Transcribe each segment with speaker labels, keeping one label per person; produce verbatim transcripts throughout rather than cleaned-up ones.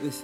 Speaker 1: Listen.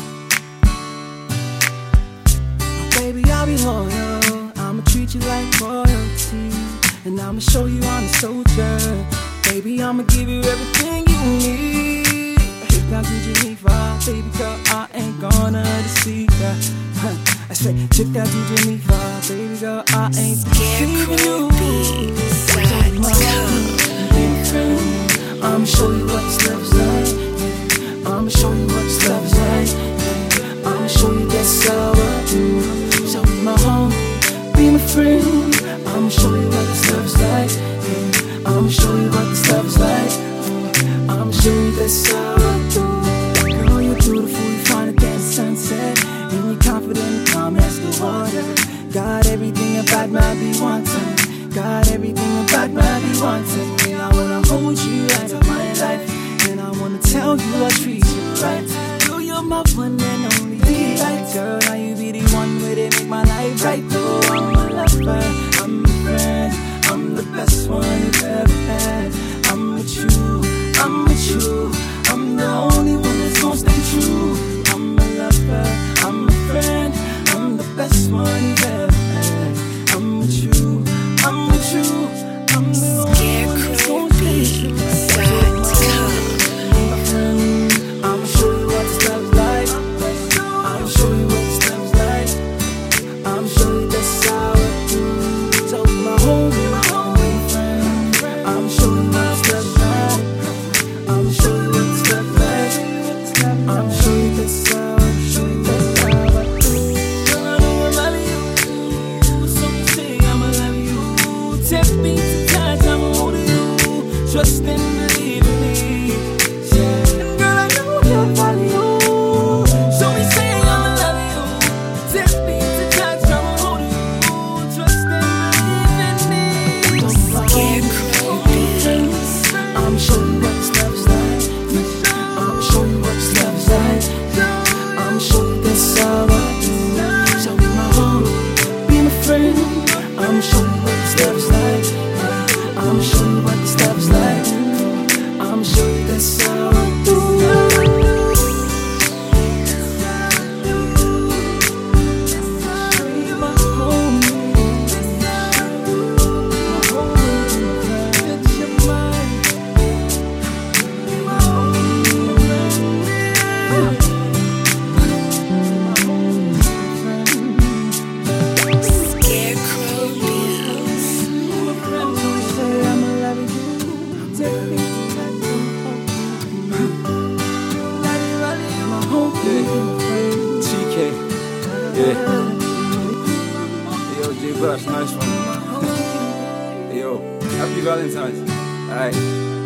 Speaker 2: Baby, I'll be loyal. I'ma treat you like royalty, and I'ma show you I'm a soldier. Baby, I'ma give you everything you need. Trip down to Geneva, baby girl, I ain't gonna deceive ya. Huh. I say, trip down to Geneva, baby girl, I ain't deceiving you. Take my hand, baby friend. I'ma show you what this love's like. I'ma show you what this love's like. I'ma show you that's how I do. So be my home, be my friend. I'ma show you what this love's like. Yeah. I'ma show you what this love's like. I'ma show you that's how I do. Girl, you're beautiful, you find it at the sunset, and you're confident, calm as the water. Got everything about my be wanting. Got everything about my be wanting. And I wanna hold you out of my life, and I wanna tell you I treat you right. Girl, you're my one and only delight. Girl, now you be the one where they make my life right. Though I'm a lover, I'm a friend, I'm the best one you've ever had. I'm with you, I'm with you, I'm the only one that's gonna stay true. I'm a lover, I'm a friend, I'm the best one you've ever had. I'm with you, I'm with you, I'm the only one that's gonna stay true. I'ma show you what this love's like. I'ma show you what this love's like. I'ma show you that's how I do. So my home, my home, my friend. I'ma show you what this love's like. I'ma show you what this love's like. I'ma show you that's how I show you that's how I do. Girl, I know I love you. So you say I'ma love you. Take me to touch, I'ma hold you. Trust and believe in me. I'ma show you what this love's like. I'ma show you what this love's like. I'ma show you that's how I do. My home, my home, it's your mind. My home, my home.
Speaker 1: T K. Yeah. Yo, J Bush, nice one. Yo, happy Valentine's. Alright.